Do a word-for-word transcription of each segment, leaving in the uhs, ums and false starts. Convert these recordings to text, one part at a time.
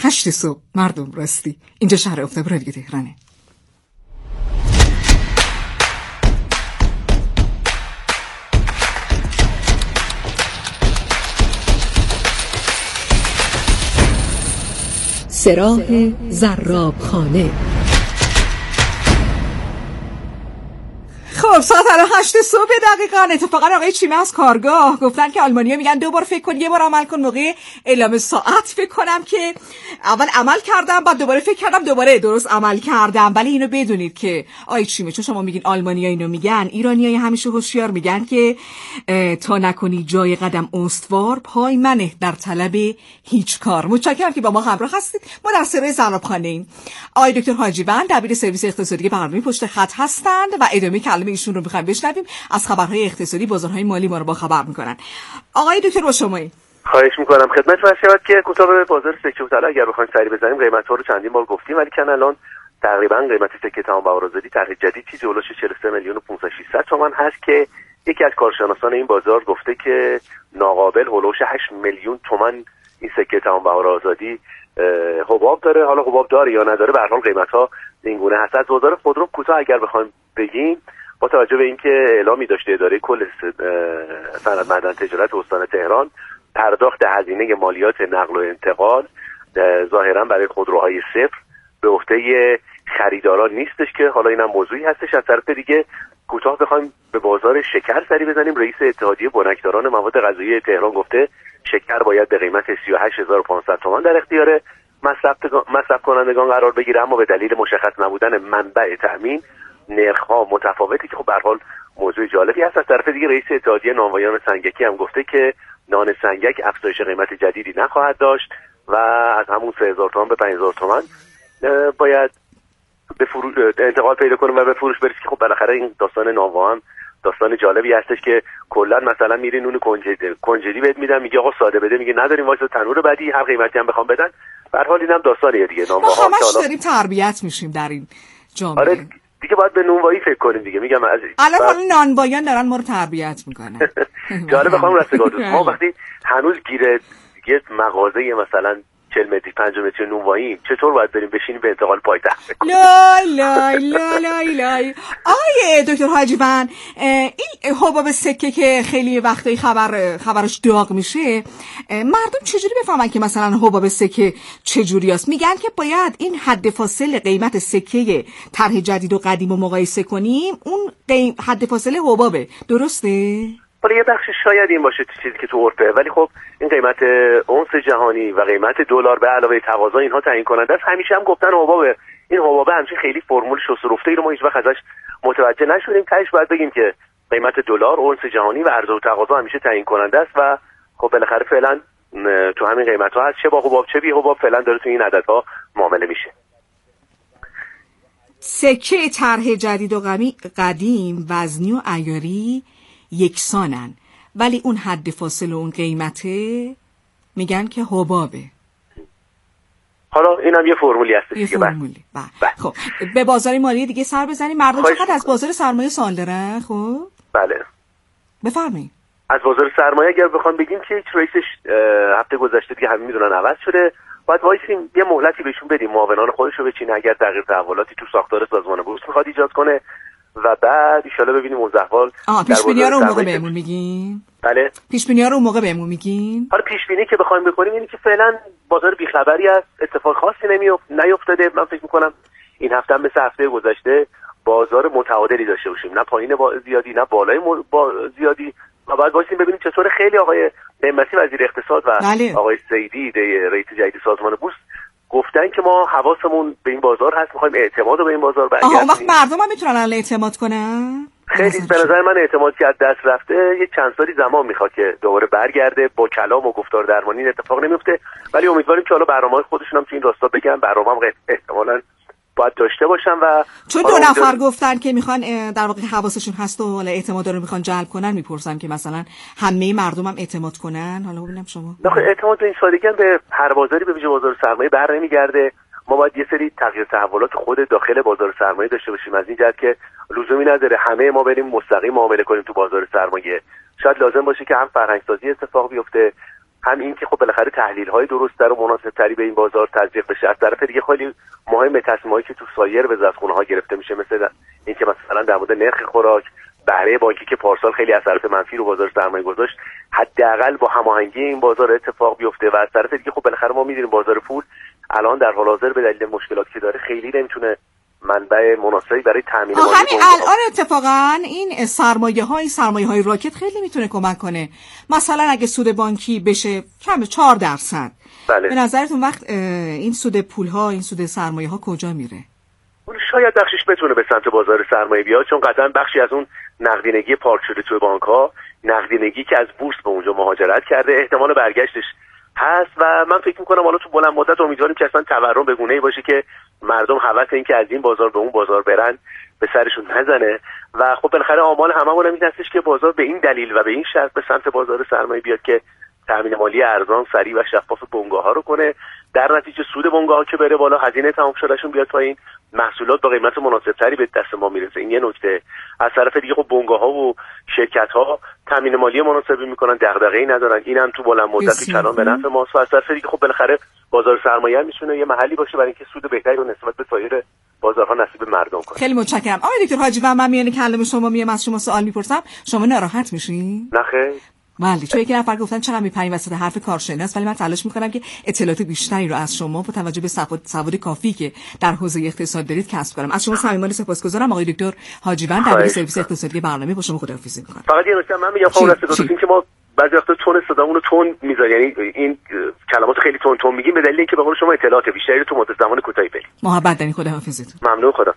هشت صبح مردم راستی. اینجا شهر آفتاب رادیو تهرانه. سراح زرابخانه. خب ساعت الان هشت صبح دقیقاً. اتفاقا آقای چیمه از کارگاه گفتن که آلمانی‌ها میگن دو بار فکر کن یه بار عمل کن. موقع اعلام ساعت فکر کنم که اول عمل کردم بعد دوباره فکر کردم دوباره درست عمل کردم. ولی اینو بدونید که آقای چیمه چون شما میگین آلمانی‌ها اینو میگن، ایرانی‌ها همیشه هوشیار میگن که تا نکنی جای قدم استوار پای منه در طلب هیچ کار. متشکرم که با ما همراه هستید. ما در سراح زرابخانه ایم. آقای دکتر حاجیوند دبیر سرویس اقتصادی برنامه پشت خط هستند و ادامه کلام ایشون رو می‌خوایم بشنویم. از خبرهای اقتصادی بازارهای مالی ما رو با خبر می‌کنن. آقای دکتر با شمایید. خواهش می‌کنم. خدمت شما شود که کوتاه به بازار سکه و طلا اگر بخوایم سری بزنیم قیمت‌ها رو چندین بار گفتیم ولی کن الان تقریبا قیمت سکه تمام بهار آزادی طرح جدید چیزی هولوش چهل و سه میلیون و پانصد و شصت تومان هست که یکی از کارشناسان این بازار گفته که ناقابل هولوش هشت میلیون تومان این سکه تمام بهار آزادی حباب داره. حالا حباب داره یا نداره به هر حال قیمت‌ها این گونه هست. از بازار خودرو کوتاه اگر بخوایم بگیم با توجه به اینکه اعلامی داشته اداره کل صنعت معدن تجارت استان تهران پرداخت هزینه مالیات نقل و انتقال ظاهرا برای خودروهای صفر به عهده خریداران نیستش که حالا اینم موضوعی هستش. از طرف دیگه کوتاه بخوایم به بازار شکر سری بزنیم. رئیس اتحادیه بنکداران مواد غذایی تهران گفته شکر باید به قیمت سی و هشت هزار و پانصد تومان در اختیار مصرف کنندگان قرار بگیره، اما به دلیل مشخص نبودن منبع تامین نرخ‌ها متفاوتی که خب به هر حال موضوع جالبی هست. از طرف دیگه رئیس اتحادیه نانوایان سنگکی هم گفته که نان سنگک افزایش قیمت جدیدی نخواهد داشت و از همون سه هزار تومان به پنج هزار تومان باید به فروش انتقال پیدا کنه و به فروش برسه که خب بالاخره این داستان نانوا هم داستان جالبی هستش که کلا مثلا میری نون کنجدی کنجدی بهت میدن میگه آقا ساده بده، میگه نداریم واسه تنور بعدی هر قیمتی هم بخوام بدن. به هر حال اینم داستانیه دیگه. نانوا ما همش داریم تربیت میشیم در این جامعه. آره دیگه باید به نونوایی فکر کنیم دیگه. میگم از الان حالا نانوایان دارن ما رو تربیت میکنن. جالب بخوام رستگار دوست ما وقتی هنوز گیره دیگه مغازه مثلا چهل متری پنج متری نونوایی چطور باید بریم بشینیم به انتقال پایتخت فکر کنیم؟ لای لای لای لای لای. آیه دکتر حاجیوند این حباب سکه که خیلی وقتی خبر خبرش داغ میشه مردم چجوری بفهمن که مثلا حباب سکه چجوری است؟ میگن که باید این حد فاصله قیمت سکه طرح جدید و قدیم رو مقایسه کنیم. اون قیم... حد فاصله حبابه، درسته؟ حالا یه بخشش شاید این باشه چیزی که تو عرفه، ولی خب این قیمت اونس جهانی و قیمت دلار به علاوه تقاضا اینها تعیین کننده است. همیشه هم گفتن حبابه، این حبابه همچین خیلی فرمول شست و رفته ای رو ما هیچ وقت ازش متوجه نشدیم. تهش باید بگیم که قیمت دلار اونس جهانی و عرضه و تقاضا همیشه تعیین کننده است و خب بالاخره فعلا تو همین قیمت ها هست، چه با حباب چه بی حباب فعلا داره تو این عددها معامله میشه. سکه طرح جدید و قدیم وزنی و عیاری یکسانن ولی اون حد فاصله اون قیمته میگن که حبابه. حالا اینم یه فرمولی هست یه فرمولی. بله. خب به بازار مالی دیگه سر بزنیم. مردم چقدر از بازار سرمایه سوال دارن؟ خب بله بفرمایید. از بازار سرمایه اگر بخوام بگیم که هیچ رئیسش هفته گذشته دیگه همه میدونن عوض شده، باید وایسیم یه مهلتی بهشون بدیم، معاونان خودش رو بچینه اگر تغییر تحولاتی تو ساختار سازمان بورس میخواد ایجاد کنه و بعد ان شاءالله ببینیم اوضاع احوال. آها پیش بینی‌ها رو اون موقع بهمون میگین؟ بله پیش بینی‌ها رو اون موقع بهمون میگین؟ حالا پیش بینی که بخوایم بکنیم اینه که فعلا بازار بی‌خبری است، اتفاق خاصی نمیفت نیفتاده. من فکر می‌کنم این هفته هم مثل هفته گذشته بازار متعادلی داشته باشیم، نه پایین با زیادی نه بالای با زیادی. ما باید وایسیم ببینیم چطور. خیلی آقای نعمتی وزیر اقتصاد و بله. آقای سیدی رئیس جدید سازمان بورس گفتن که ما حواسمون به این بازار هست، می‌خوایم اعتماد رو به این بازار برگردونیم. آها وقت مردم هم میتونن الان اعتماد کنن؟ خیلی به نظر من اعتماد که از دست رفته یه چند سالی زمان میخواد که دوباره برگرده. با کلام و گفتار درمانی این اتفاق نمیفته، ولی امیدواریم که حالا برنامه‌های خودشون هم تو این راستا بگن. برنامه هم احتمالاً باید داشته باشن و چون دو نفر گفتن که میخوان در واقع حواسشون هست و حالا اعتماد رو میخوان جلب کنن، میپرسم که مثلا همه مردم هم اعتماد کنن. حالا ببینم شما. نه اعتماد به این سادگی هم به هر بازاری به ویژه بازار سرمایه بر نمیگرده. ما باید یه سری تغییر تحولات خود داخل بازار سرمایه داشته باشیم، از این جهت که لزومی نداره همه ما بریم مستقیم معامله کنیم تو بازار سرمایه. شاید لازم باشه که هم فرهنگسازی اتفاق بیفته، هم این که خب بالاخره تحلیل‌های درست‌تر و مناسب‌تری به این بازار تزریق بشه. از طرف دیگه خیلی مهمه تصمیمایی که تو سایر وزارتخونه‌ها گرفته میشه، مثل اینکه مثلا در مورد نرخ خوراک، بهره بانکی که پارسال خیلی اثرات منفی رو بازار سرمایه گذاشت، حداقل با هماهنگی این بازار اتفاق بیفته. و از طرف دیگه خب بالاخره ما می‌دونیم بازار پول الان در حال حاضر به دلیل مشکلاتی که داره خیلی نمیتونه منبع مناسبی برای تامین مالی همین الان اتفاقا این سرمایه های سرمایه های راکت خیلی میتونه کمک کنه. مثلا اگه سود بانکی بشه کم چهار درصد، بله. به نظرتون وقت این سود پول ها، این سود سرمایه ها کجا میره؟ شاید بخشش بتونه به سمت بازار سرمایه بیاد، چون قطعا بخشی از اون نقدینگی پارک شده توی بانک ها، نقدینگی که از بورس به اونجا مهاجرت کرده، احتمال برگشتش هست. و من فکر میکنم حالا تو بلند مدت امیدواریم که اصلا تورم به گونه‌ای باشه که مردم هوس این که از این بازار به اون بازار برن به سرشون نزنه. و خب بالاخره آمال هممون این هستش که بازار به این دلیل و به این شرط به سمت بازار سرمایه بیاد که تامین مالی ارزان، سریع و شفاف بنگاه‌ها رو کنه. در نتیجه سود بنگاه‌ها که بره بالا، هزینه تمام شدهشون بیاد پایین، محصولات با قیمت مناسب‌تری به دست ما میرسه. این یه نکته. از طرف دیگه خب بنگاه‌ها و شرکت‌ها تامین مالی مناسبی میکنن، دغدغه‌ای ندارن. اینم تو بلند مدت کلان به نفع ماست. و از طرف دیگه خب بالاخره بازار سرمایه میتونه یه محلی باشه برای اینکه سود بهتری رو نسبت به سایر بازارها نصیب مردم کنه. خیلی متشکرم. آقای دکتر حاجی، من میونه کلام شما میام از شما سوال میپرسم، شما ناراحت میشین؟ نه خیر. بله، چون یک نفر گفتن چرا میپریم وسط حرف کارشناس، ولی من تلاش میکنم که اطلاعات بیشتری رو از شما با توجه به سواد کافی که در حوزه اقتصاد دارید کسب کنم. از شما صمیمانه سپاسگزارم آقای دکتر حاجیوند، در سرویس اقتصادی برنامه با شما خداحافظی میکنم. فقط یه نکته من میگم خب راستی این که ما بعضی وقتا تون صدامون رو تون میذاریم، یعنی این کلمات خیلی تون تون میگیم به دلیل اینکه به قول شما اطلاعات بیشتری رو تو مدت زمان کوتاهی بدیم. محبت دارین. خداحافظتون. ممنون. خدا.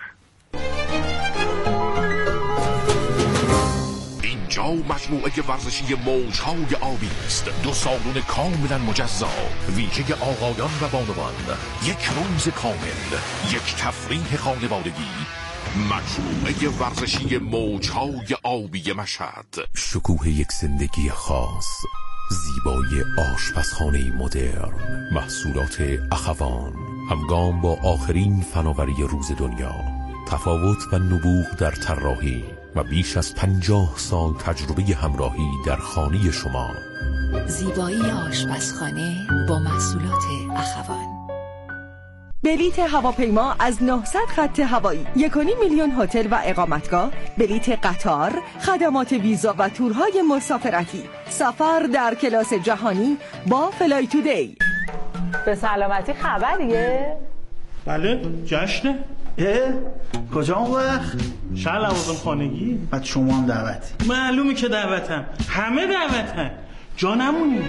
اینجا مجموعه ورزشی موج‌های آبی است، دو سالن کاملا مجزا، ویژه آقایان و بانوان، یک روز کامل، یک تفریح خانوادگی. مجموعه ورزشی موج‌های آبی مشهد، شکوه یک زندگی خاص، زیبایی آشپزخانه مدرن، محصولات اخوان، همگام با آخرین فناوری روز دنیا، تفاوت و نبوغ در طراحی و بیش از پنجاه سال تجربه همراهی در خانه شما. زیبایی آشپزخانه با محصولات اخوان. بلیت هواپیما از نهصد خط هوایی، یک و نیم میلیون هتل و اقامتگاه، بلیت قطار، خدمات ویزا و تورهای مسافرتی، سفر در کلاس جهانی با فلای تودی. به سلامتی خبریه؟ بله، جشنه. اه؟ کجا اون وقت؟ شهر لوازم خانگی. بعد شما هم دعوتی؟ معلومه که دعوتم، همه دعوتم، جا نمونی.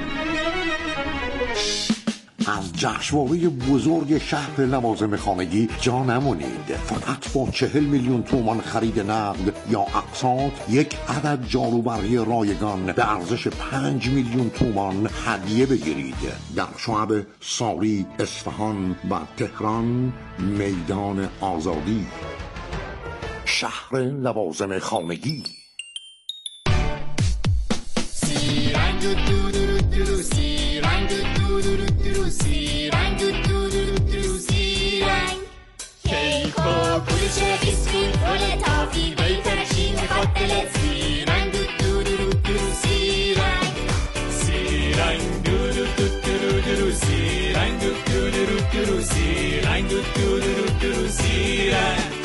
از جشنواره بزرگ شهر لوازم خانگی جا نمونید. فقط با چهل میلیون تومان خرید نقد یا اقساط یک عدد جاروبرقی رایگان به ارزش پنج میلیون تومان هدیه بگیرید. در شعب ساری، اصفهان و تهران، میدان آزادی. شهر لوازم خانگی. سی رنگ دو دو دو سی رنگ دو دو دو سی رنگ دو دو دو سی رنگ کیک و کلوچه بیسکویت رول تافی بیترشی میخواد دلت سی رنگ دو دو دو سی رنگ سی رنگ دو دو دو دو سی رنگ دو دو دو سی رنگ دو دو دو سی رنگ.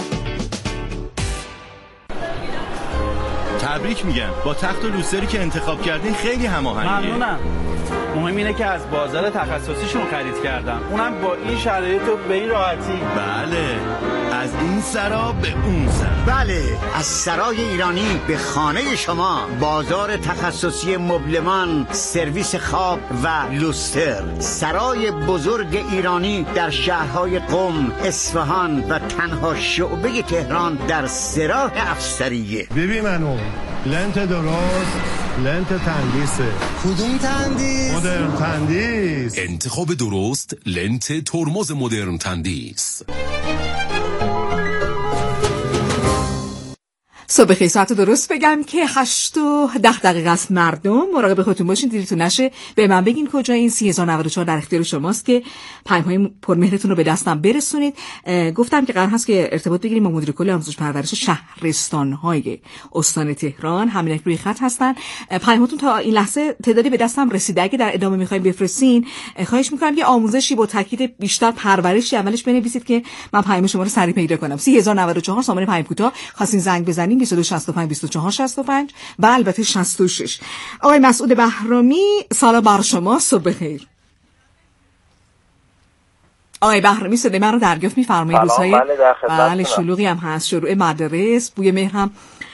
تبریک میگم، با تخت و لوستری که انتخاب کردین خیلی هماهنگه. ممنونم. مهم اینه که از بازار تخصصیشون خرید کردم، اونم با این شرایط و به این راحتی. بله، از این سرا به اون سرا. بله، از سرای ایرانی به خانه شما. بازار تخصصی مبلمان، سرویس خواب و لوستر. سرای بزرگ ایرانی در شهرهای قم، اصفهان و تنها شعبه تهران در سراح افسریه. ببین منو لنت درست، لنت تندیسه. کدوم تندیس؟ مدرن تندیس. انتخاب درست، لنت ترمز مدرن تندیس. صبح خیلی ساعت درست بگم که هشت و ده دقیقه است. مردم مراقب خودتون باشین، دیرتون نشه. به من بگین کجا این سی هزار و نود و چهار در اختیار شماست که پیام‌های پرمهرتون رو به دستم برسونید. گفتم که قرار هست که ارتباط بگیریم با مدیر کل آموزش پرورش شهرستان‌های استان تهران. همین روی خط هستن. پیام‌هاتون تا این لحظه تعدادی به دستم رسیده. اگه در ادامه می‌خواید بفرستین، خواهش می‌کنم که آموزشی با تاکید بیشتر پرورشی اولش بنویسید که من پیام شما رو سریع پیدا کنم. سی هزار و نود و چهار سامانه پیام کوتاه. خواستین زنگ بزنین بیست و دو شصت و پنج بیست و چهار شصت و پنج و البته شصت و شش. آقای مسعود بهرامی، سلام بر شما، صبح بخیر. آقای بهرامی صدای من رو دریافت می‌فرمایید؟ روزهای بله شلوغی هم هست، شروع مدارس، بوی مهر هم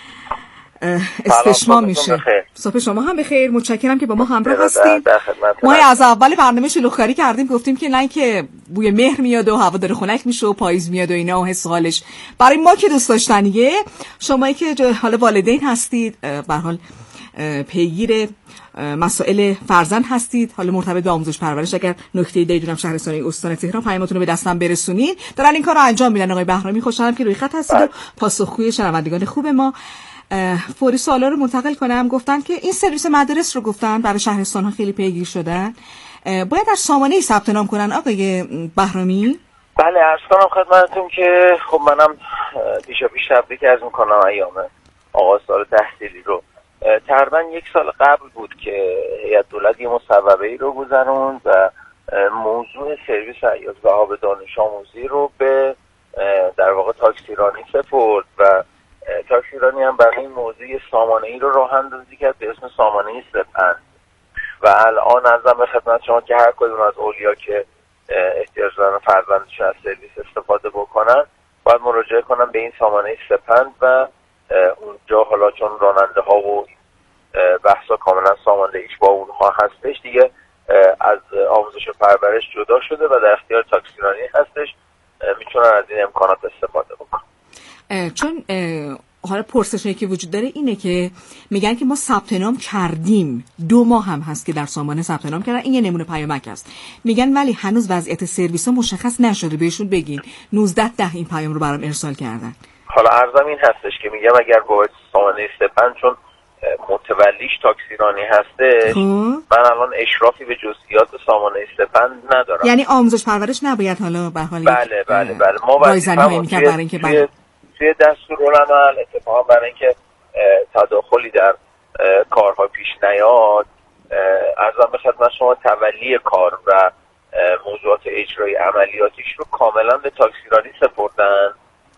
استشمام میشه. صبح شما هم بخیر. متشکرم که با ما همراه هستید. ما از اول برنامه شلوغکاری کردیم، گفتیم که نه که بوی مهر میاد و هوا داره خنک میشه و پاییز میاد و اینا و حس حالش برای ما که دوست داشتنیه. شمایی که حالا والدین هستید، به هر حال پیگیر مسائل فرزند هستید، حالا مرتبط به آموزش پرورش، اگر نکته‌ای دارید شهرستانی استان تهران پیامتون رو به دستم برسونین. دارن این کارو انجام میدن. آقای بهرامی خوشحالم که روی خط هستید و پاسخگوی شنوندگان خوب ما. فوری سوالا رو منتقل کنم. گفتن که این سرویس مدارس رو گفتن برای شهرستان ها خیلی پیگیر شدن، باید در سامانه ثبت نام کنن. آقای بهرامی بله، عرض کنم خدمتتون که خب منم دیشب پیش تبریک عرض میکنم ایام آغاز سال تحصیلی رو. تقریبا یک سال قبل بود که هیئت دولت یه مصوبه‌ای رو گذروند و موضوع سرویس حیات و آب دانش آموزی رو به در واقع تاکسیرانی سپرد و تاکسیرانی هم برای این موضوع سامانه‌ای رو راه اندازی کرد به اسم سامانه سپند و الان عرضم به خدمت شما که هر کدوم از اولیا که احتیاج دارن فرزندشون از سرویس استفاده بکنن باید مراجعه کنن به این سامانه سپند و اونجا حالا چون راننده ها و بحثا کاملا ساماندهیش با اونها هستش، دیگه از آموزش و پرورش جدا شده و در اختیار تاکسیرانی هستش، میتونن از این امکانات استفاده بکنن. چون حالا پرسشی که وجود داره اینه که میگن که ما ثبت نام کردیم، دو ماه هم هست که در سامانه ثبت نام کردن، این یه نمونه پیامک است. میگن ولی هنوز وضعیت سرویس ها مشخص نشده، بهشون بگین. نوزده ده این پیام رو برام ارسال کردن. حالا عرضم این هستش که میگم اگر با سامانه سپند چون متولیش تاکسیرانی هسته، من الان اشرافی به جزئیات سامانه سپند ندارم. یعنی آموزش پرورش نباید حالا به حال بله بله بله ما رایزنی میکنیم برای اینکه توی, توی دستورالعمل اتفاقا برای اینکه تداخلی در کارها پیش نیاد، عرضم به خدمت شما تولی کار و موضوعات اجرایی عملیاتیش رو کاملا به تاکسیرانی سپردن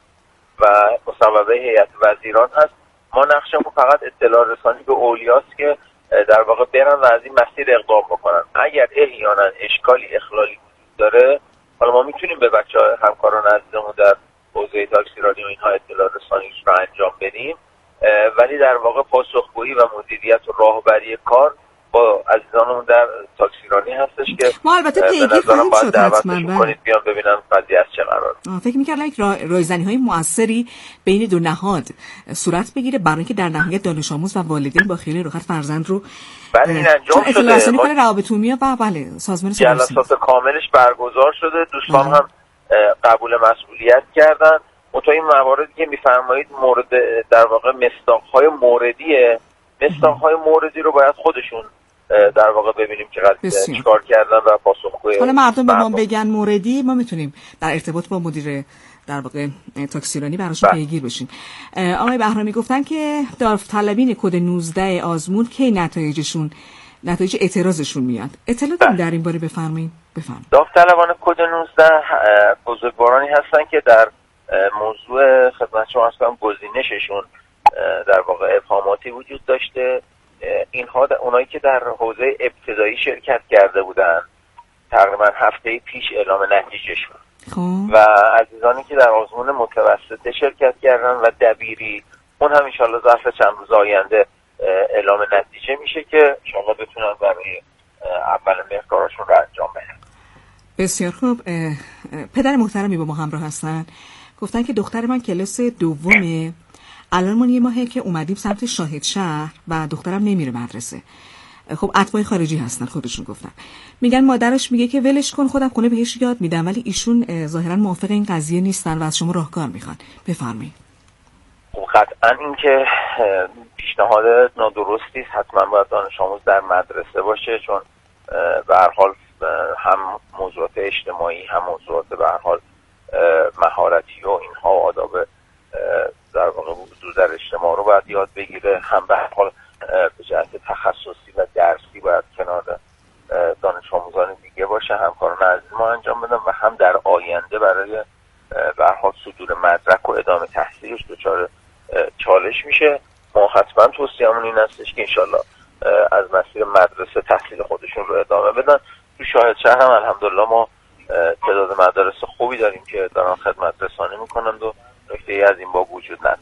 و مصوبه هیئت وزیران هست. ما نقشمون فقط اطلاع رسانی به اولیاست که در واقع برن و از این مسیر اقدام بکنن. اگر احیانا اشکالی اخلالی داره، حالا ما میتونیم به بچه ها همکاران عزیزمون در حوزه تاکسیرانی و اینها اطلاع رسانیش رو انجام بدیم، ولی در واقع پاسخگویی و مدیریت و راهبری کار با عزیزانمون در تاکسیرانی هستش که ما البته پیگیر خواهیم شد حتما کنید بیان ببینن قضیه از چه قرار. فکر می‌کردم یک رایزنی های موثری بین دو نهاد صورت بگیره برای اینکه در نهایت دانش آموز و والدین با خیلی راحت فرزند رو بله این انجام شده. اطلاع رسانی کنه روابط عمومی و بله سازمان سرویس جلسات کاملش برگزار شده، دوستان هم قبول مسئولیت کردن. متأ این مواردی که می‌فرمایید مورد در واقع مصداق‌های موردیه، مصداق‌های موردی رو باید خودشون در واقع ببینیم که قضیه چیکار کردن و پاسخگوی. حالا مردم به ما بگن موردی، ما میتونیم در ارتباط با مدیر در واقع تاکسیرانی براشون پیگیر بشیم. آقای بهرامی گفتن که داوطلبین کد نوزده آزمون کی نتایجشون نتایج اعتراضشون میاد. اطلاع داریم در این باره بفرمایید. بفرمایید. داوطلبان کد نوزده بزرگوارانی هستن که در موضوع خدمت شما هستم گزینششون در واقع ابهاماتی وجود داشته. اینها اونایی که در حوزه ابتدایی شرکت کرده بودن تقریبا هفته پیش اعلام نتیجه شد و عزیزانی که در آزمون متوسطه شرکت کردن و دبیری اون هم انشالله ظرف چند روز آینده اعلام نتیجه میشه که انشالله بتونن برای اول مهر کاراشون رو انجام بدن. بسیار خوب. پدر محترمی با ما همراه هستن، گفتن که دختر من کلاس دومه، الان ما یه ماهه که اومدیم سمت شاهد شهر و دخترم نمیره مدرسه. خب اتباع خارجی هستن، خودشون گفتن. میگن مادرش میگه که ولش کن خودم خونه بهش یاد میدم، ولی ایشون ظاهرا موافق این قضیه نیستن و از شما راهکار میخوان. بفرمایید. خب قطعا این که پیشنهاد نادرستی است، حتما باید دانش آموز در مدرسه باشه، چون به هر حال هم موضوعات اجتماعی هم موضوعات به هر حال مهارتی و اینها و آداب در واقع وجود در اجتماع رو باید یاد بگیره، هم به هر حال به جهت تخصصی و درسی باید کنار دانش آموزان دیگه باشه، همکاران عزیز ما انجام بدن و هم در آینده برای به هر حال صدور مدرک و ادامه تحصیلش دچار چالش میشه. ما حتما توصیه‌مون این هستش که انشالله از مسیر مدرسه تحصیل خودشون رو ادامه بدن. تو شاهد شهر هم الحمدلله ما تعداد مدارس خوبی داریم که دارن خدمت رسانی میکنند و نکته‌ای از این باب وجود نداره.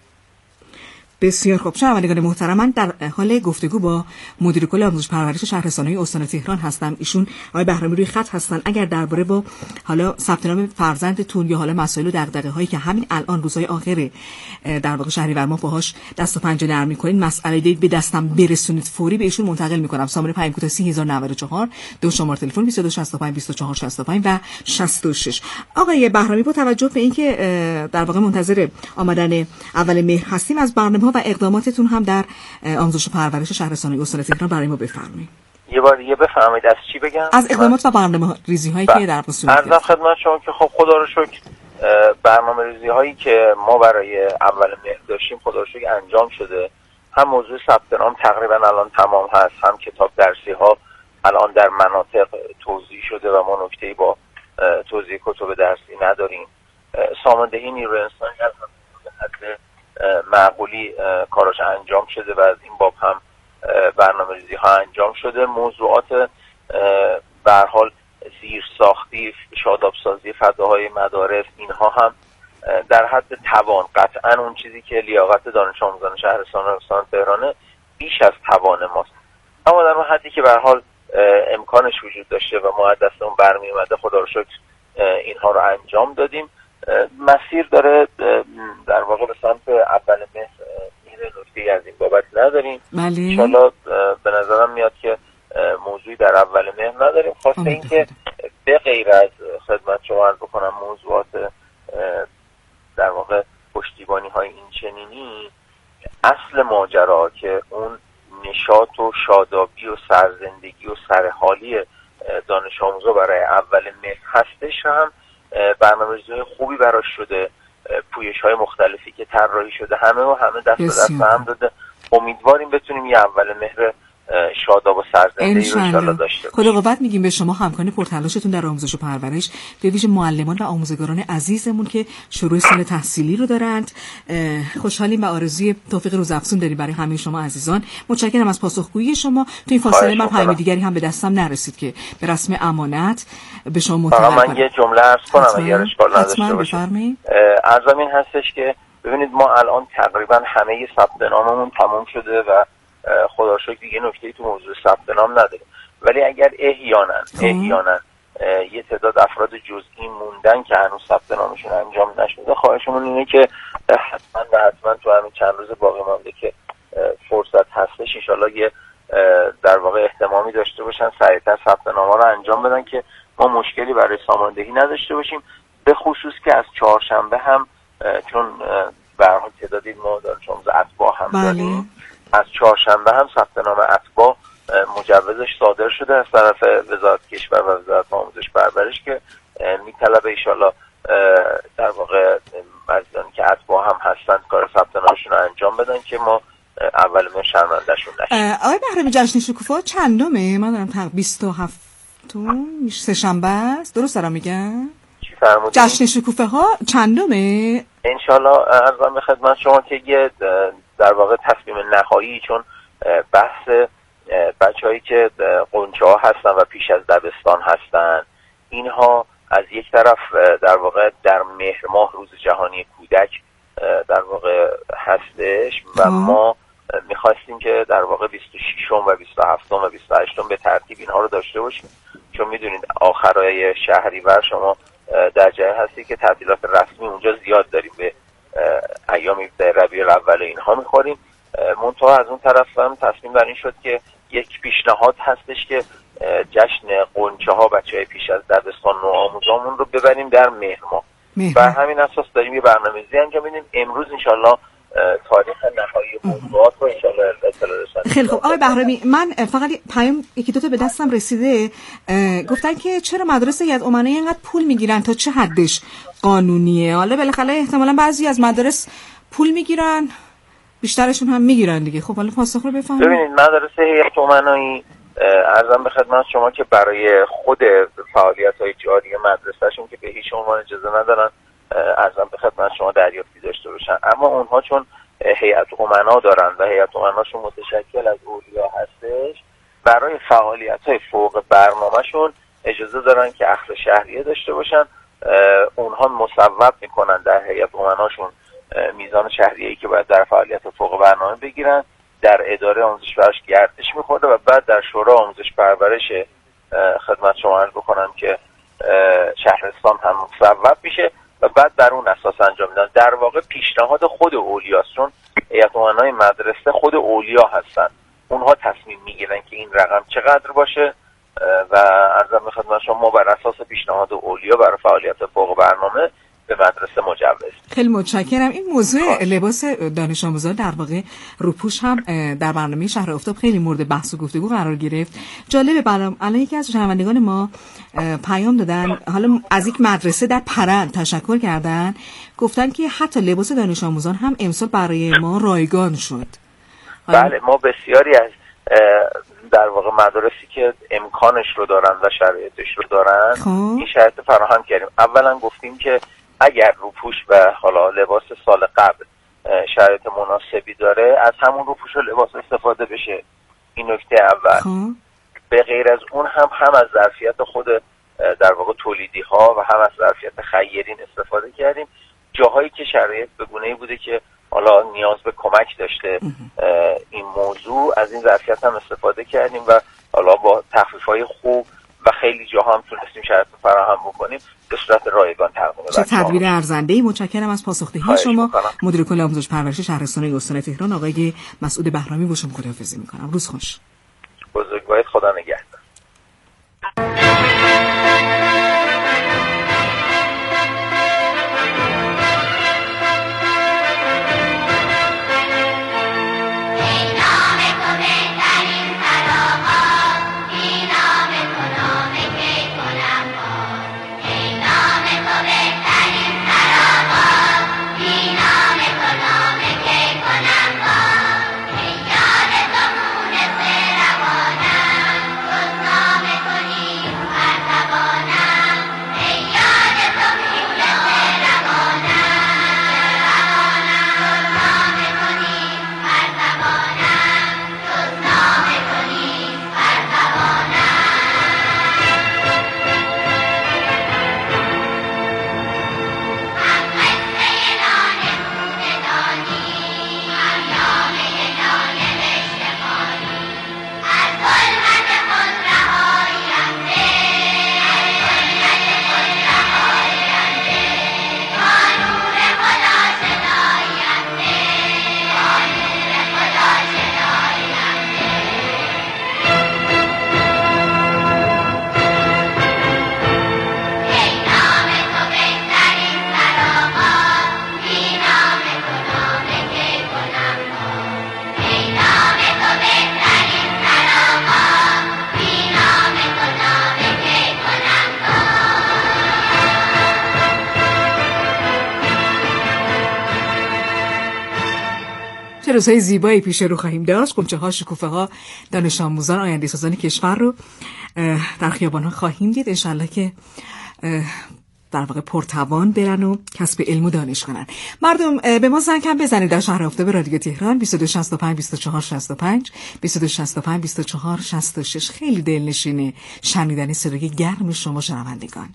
بسیار خوب. شنوندگان محترم، من در حال گفتگو با مدیر کل آموزش پرورش شهرستانی استان تهران هستم. ایشون آقای بهرامی روی خط هستن. اگر درباره با حالا ثبت نام فرزندتون یا حالا مسائل و دغدغه‌هایی که همین الان روزهای آخر در واقع شهریور ماه باهاش دست و پنجه نرم می‌کنین مسئله دید به دستم برسونید، فوری به ایشون منتقل می‌کنم. سامانه پیام کوتاه سه هزار و نود و چهار، دو شماره تلفن بیست و دو شصت و پنج بیست و چهار شصت و پنج و شصت و شش. آقای بهرامی، با توجه به اینکه در واقع منتظر آمدن اول مهر هستیم، از برنامه‌ها و اقداماتتون هم در آموزش و پرورش شهرستانی استان تهران برای ما بفرمایید. یه بار دیگه بفرمایید از چی بگم؟ از اقدامات و برنامه‌ریزی هایی که در صورت عرضم خدمت شما که خب خدا رو شکر برنامه‌ریزی هایی که ما برای اول مهر داشتیم خدا رو شکر انجام شده. هم موضوع ثبت نام تقریبا الان تمام هست، هم کتاب درسی ها الان در مناطق توزیع شده و ما نکته‌ای با توزیع کتب درسی نداریم. ساماندهی نیروی انسانی الحمدلله معقولی کاراش انجام شده و از این باب هم برنامه‌ریزی ها انجام شده. موضوعات به هر حال زیر ساختی، شاداب سازی فضاهای مدارس، اینها هم در حد توان، قطعا اون چیزی که لیاقت دانش آموزان شهرستان و استان تهران بیش از توان ماست، اما در اون حدی که به هر حال امکانش وجود داشته و ما از دستمون برمی اومده خدا رو شکر اینها رو انجام دادیم. مسیر داره در واقع به سمت اول مهر میره، نکته‌ای از این بابت نداریم. انشالله به نظرم میاد که موضوعی در اول مهر نداریم. خواسته این که به غیر از خدمت شما عرض بکنم موضوعات در واقع پشتیبانی های این چنینی، اصل ماجرا که اون نشاط و شادابی و سرزندگی و سرحالی دانش آموزا برای اول مهر هستش هم برنامه‌ریزی خوبی براش شده، پویش های مختلفی که طراحی شده همه و همه دست به دست هم داده. امیدواریم بتونیم یه اول مهر شاداب و سرزنده رو انشالله داشته باشیم. خدا قوت میگیم به شما، همکاران پرتلاشتون در آموزش و پرورش، به ویژه معلمان و آموزگاران عزیزمون که شروع سال تحصیلی رو دارند. خوشحالیم و آرزوی توفیق روزافزون داریم برای همه شما عزیزان. متشکرم از پاسخگویی شما. تو این فاصله من پیام دیگری هم به دستم نرسید که به رسم امانت به شما منتقل کنم. من یه جمله عرض کنم اگر اشکال نداشته باشه. عرضم این هستش که ببینید ما الان تقریبا همه ثبت ناممون تموم شده و خدا شکر دیگه نکته‌ای تو موضوع ثبت نام نداریم، ولی اگر احیانا احیانا یه تعداد افراد جزئی موندن که هنوز ثبت نامشون انجام نشده، خواهشمون اینه که حتما و حتما تو همین چند روز باقی مونده که فرصت هستش ان شاءالله یه در واقع احتمامی داشته باشن سریعتر ثبت نام‌ها رو انجام بدن که ما مشکلی برای ساماندهی نداشته باشیم. به خصوص که از چهارشنبه هم چون به هر حال تعدادی ما دانش آموز اتباع هم داریم، از چهارشنبه هم ثبت نام اتباع مجوزش صادر شده از طرف وزارت کشور و وزارت آموزش پرورش که میطلبه ان شاءالله در واقع مردانی که اتباع هم هستند کار ثبت نامشون رو انجام بدن که ما اول ما شرمنده‌شون نشیم. آقای بهرامی، جشن شکوفا چندمه؟ من دارم تقریبا بیست و هفتم سه شنبه است، درست دارم میگم؟ چی فرمودید؟ جشن شکوفه ها چندمه؟ ان شاءالله عرضم به خدمت شما که یه در واقع تصمیم نهایی، چون بحث بچه‌هایی که قنچه ها هستن و پیش از دبستان هستن، اینها از یک طرف در واقع در مهر ماه روز جهانی کودک در واقع هستش و ما میخواستیم که در واقع بیست و ششم و بیست و هفتم و بیست و هشتم به ترتیب اینها رو داشته باشیم، چون میدونید آخرای شهریور شما در جای هستی که تعطیلات رسمی اونجا زیاد داریم، به ایام ربیع الاول اینها میخوریم. منتها از اون طرف هم تصمیم بر این شد که یک پیشنهاد هستش که جشن قنچه ها بچهای پیش از دبستان نوآموزامون رو ببریم در مهر ماه. بر همین اساس داریم یه برنامه‌ریزی انجام میدیم. امروز انشالله تاریخ نهایی موضوعات رو انشاءالله اطلاع رسانی. خیلی خوب آقای بهرامی، من فقط پیام یکی دو تا به دستم رسیده، گفتن که چرا مدارس هیئت امنای اینقدر پول میگیرن، تا چه حدش قانونیه؟ حالا بالاخره احتمالاً بعضی از مدارس پول میگیرن، بیشترشون هم میگیرن دیگه. خب حالا پاسخ رو بفهمید. ببینید مدارس هیئت امنایی عرضم به خدمت شما که برای خود فعالیت‌های جاری مدرسه‌شون که به هیچ عنوان اجازه ندارن عرضم به خدمت شما دریافتی داشته باشن، اما اونها چون هیئت امنا دارن و هیئت امناشون متشکل از اولیا هستش، برای فعالیت‌های فوق برنامه‌شون اجازه دارن که اخذ شهریه داشته باشن. اونها مصوب میکنن در هیئت امناشون میزان شهریه‌ای که باید در فعالیت فوق برنامه بگیرن، در اداره آموزش پرورش گردش میخوره و بعد در شورای آموزش پرورش خدمت شما عرض بکنم که شهرستان هم مصوب میشه و بعد بر اون اساس انجام میدن. در واقع پیشنهاد خود اولیاست، چون هیئت امنای مدرسه خود اولیا هستن، اونها تصمیم میگیرن که این رقم چقدر باشه و عرضم به خدمت شما ما بر اساس پیشنهاد اولیا برای فعالیت فوق برنامه به مدرسه مجوز. خیلی متشکرم. این موضوع خواه. لباس دانش آموزان در واقع روپوش هم در برنامه شهر آفتاب خیلی مورد بحث و گفتگو قرار گرفت. جالبه برام الان یکی از شنوندگان ما پیام دادن، حالا از یک مدرسه در پرند تشکر کردن، گفتن که حتی لباس دانش آموزان هم امسال برای ما رایگان شد. بله، ما بسیاری از در واقع مدارسی که امکانش رو دارن و شرایطش رو دارن خواه. این شرایط فراهم کردیم. اولا گفتیم که اگر روپوش و حالا لباس سال قبل شرایط مناسبی داره، از همون روپوش و لباس استفاده بشه. این نکته اول. خواه. به غیر از اون هم هم از ظرفیت خود در واقع تولیدی ها و هم از ظرفیت خیرین استفاده کردیم. جاهایی که شرایط به گونه‌ای بوده که حالا نیاز به کمک داشته این موضوع، از این ظرفیت هم استفاده کردیم و حالا با تخفیف‌های خوب و خیلی جاها هم تونستیم شرایط فراهم بکنیم به صورت رایگان تقدیم. چه تدبیر ارزنده‌ای. متشکرم از پاسخدهی شما. میکنم. مدیر کل آموزش پرورش شهرستان استان تهران آقای مسعود بهرامی با شما خداحافظی می‌کنم. روز خوش. بزرگوارید، خدا نگهدار. چه روزهای زیبایی پیش رو خواهیم داشت. قمچه ها، شکوفه ها، دانش آموزان، آینده سازان کشور رو در خیابان ها خواهیم دید. انشالله که در واقع پرتوان برن و کسب علم و دانش کنن. مردم به ما زنگ هم بزنید در شهر آفتاب رادیو تهران بیست و دو شصت و پنج بیست و چهار شصت و پنج بیست و دو شصت و پنج بیست و چهار شصت و شش. خیلی دلنشینه شنیدن صدای گرم شما شنوندگان.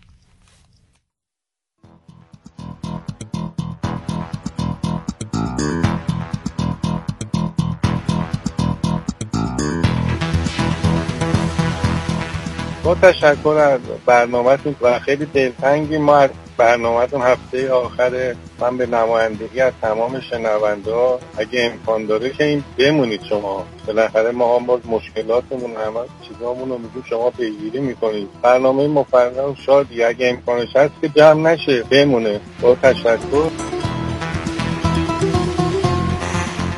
با تشکر از برنامه‌تون و خیلی دلتنگی ما از برنامه‌تون هفته آخر. من به نمایندگی از تمام شنوندا اگه امکان داره که این بمونید شما، بالاخره ما هم باز مشکلاتمون همه چیزامون رو میگیم شما پیگیری میکنید. برنامه مفرح شادی اگه امکانش هست که جمع نشه بمونه. با تشکر.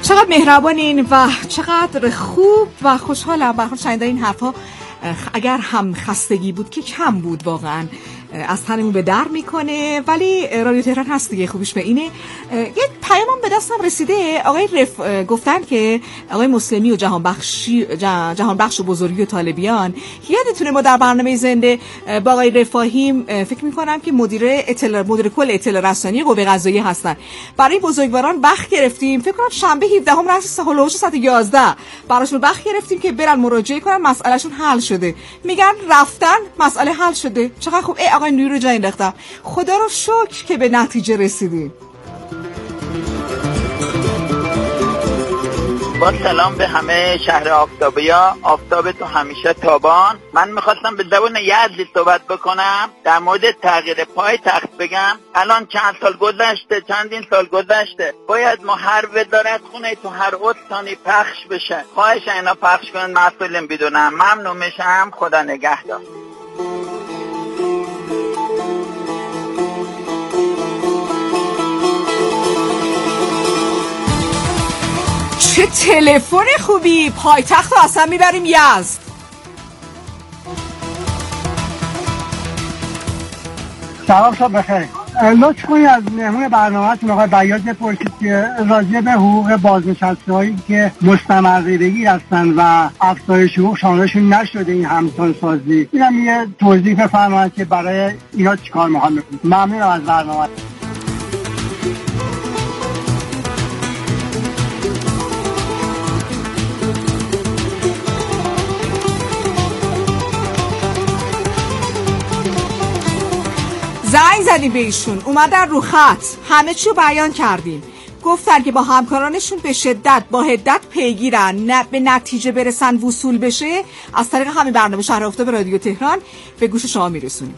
چقدر مهربانین و چقدر خوب و خوشحالم برخورد شنیدن این حرفا. اگر هم خستگی بود که کم بود واقعا، از تنمون به در میکنه، ولی رادیو تهران هست دیگه، خوبیش به اینه. یه پیامم به دستم رسیده، آقای رف گفتن که آقای مسلمی و جهان بخشی جهان بخش و بزرگی و طالبیان، یادتونه ما در برنامه زنده با آقای رفاهیم فکر میکنم که مدیر اطلاع مدیر کل اطلاع رسانی قوه قضاییه هستن، برای بزرگواران وقت گرفتیم، فکر کنم شنبه هفدهم راس هولوش ساعت یازده براشون وقت گرفتیم که برن مراجعه کنن، مسئلهشون حل شده. میگن رفتن مسئله حل شده. چقدر خوب. ای آقای نیرو جای انداختم، خدا رو شکر که به نتیجه رسیدیم. با سلام به همه شهر آفتابیا. آفتاب تو همیشه تابان. من میخواستم به زبان یزدی صحبت بکنم، در مورد تغییر پای تخت بگم. الان چند سال گذشته، چندین سال گذشته، باید ما هر ودارت خونه تو هر استانی پخش بشه. خواهش اینا پخش کنن، مسئولین بدونم. ممنون میشم. خدا نگهدار. چه تلفن خوبی. پایتخت رو اصلا میبریم یزد. سلام شب بخیر. لطف کنید از مهمون برنامه‌تون آقای بیاض بپرسید که راجع به حقوق بازنشسته‌هایی که مستمرزادگی هستن و افزایش حقوق شاملشون نشده این همسان سازی، اینم یه توضیح بفرمایید که برای اینا چیکار می‌خوام بکنید. ممنونم از برنامه. زنگ زدیم به ایشون، اومدن رو خط، همه چی رو بیان کردیم، گفتن که با همکارانشون به شدت با حدت پیگیرن، نه به نتیجه برسن وصول بشه، از طریق همین برنامه شهر آفتاب رادیو تهران به گوش شما میرسونیم.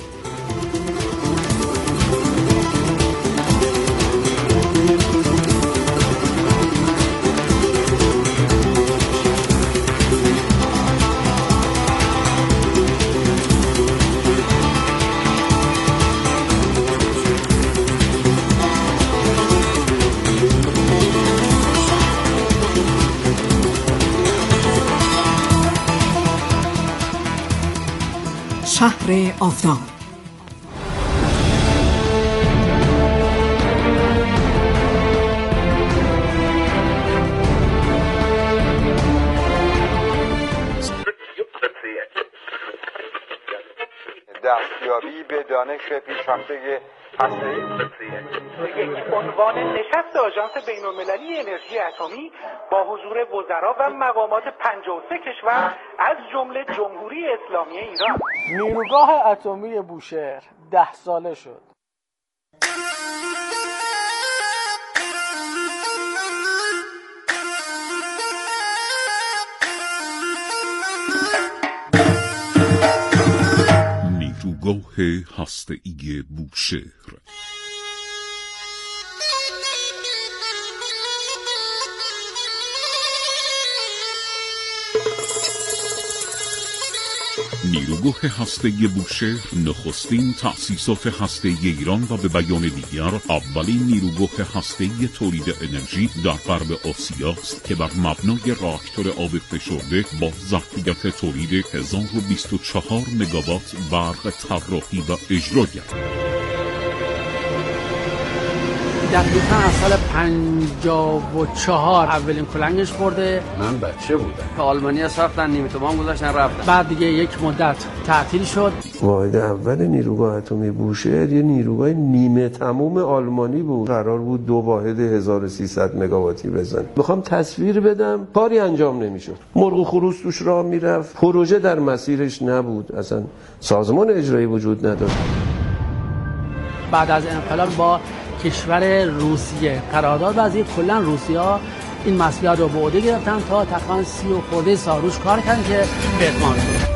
شهر آفتاب. دستیابی به دانش پیشرفته هسته‌ای. عنوان نشست آژانس بین‌المللی انرژی اتمی با حضور وزرا و مقامات پنجاه و سه کشور از جمله جمهوری اسلامی ایران. نیروگاه اتمی بوشهر ده ساله شد. نیروگاه هسته‌ای بوشهر. نیروگاه هسته‌ای بوشهر نخستین تأسیسات هسته‌ای ایران و به بیان دیگر اولین نیروگاه هسته‌ای تولید انرژی در غرب آسیا است که بر مبنای راکتور آب فشرده با ظرفیت تولید هزار و بیست و چهار مگاوات برق طراحی و اجرا کرد. دقیقا از سال پنجاه و چهار اولین کلنگش برده. من بچه بودم به آلمانیا رفتن، نیمه تومان گذاشتن رفتن، بعد دیگه یک مدت تعطیل شد. واحد اول نیروگاه اتمی بوشهر یه نیروگاه نیمه تموم آلمانی بود، قرار بود دو واحد هزار و سیصد مگاواتی بزنه. میخوام تصویر بدم، کاری انجام نمیشد، مرغ و خروس توش راه میرفت، پروژه در مسیرش نبود، اصلا سازمان اجرایی وجود نداشت. بعد از انقلاب با کشور روسیه قرارداد وضعی کلا روسیا این مسئله رو به عهده گرفتن تا تقریبا سی و خورده سال روش کار کردن که به اتمام رسید.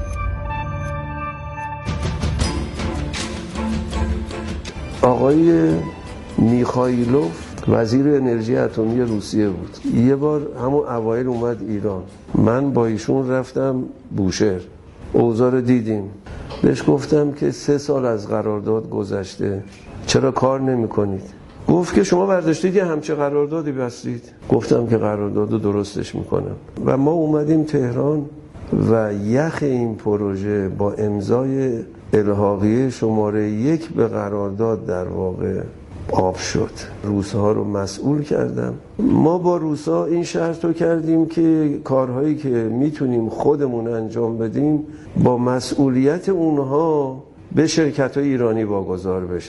آقای میخائیلوف وزیر انرژی اتمی روسیه بود. یه بار همون اوایل اومد ایران، من با ایشون رفتم بوشهر، اوضاع رو دیدیم. بهش گفتم که سه سال از قرارداد گذشته، چرا کار نمی کنید؟ گفت که شما برداشتید یه همچه قراردادی بستید. گفتم که قراردادو درستش میکنم و ما اومدیم تهران و یخ این پروژه با امضای الحاقیه شماره یک به قرارداد در واقع آب شد. روس‌ها رو مسئول کردم. ما با روس‌ها این شرط رو کردیم که کارهایی که میتونیم خودمون انجام بدیم با مسئولیت اونها به شرکت‌های ایرانی واگذار بشه.